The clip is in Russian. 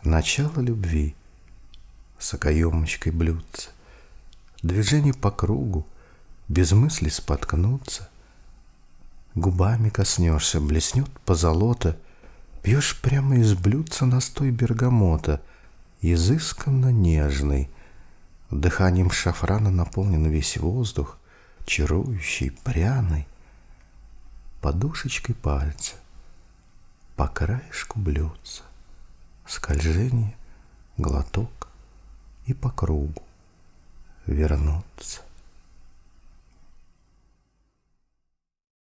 Начало любви с окоемочкой блюдца, движение по кругу, без мысли споткнуться. Губами коснешься, блеснет позолота, пьешь прямо из блюдца настой бергамота, изысканно нежный. Дыханием шафрана наполнен весь воздух, чарующий, пряный. Подушечкой пальца по краешку блюдца, скольжение, глоток и по кругу вернуться.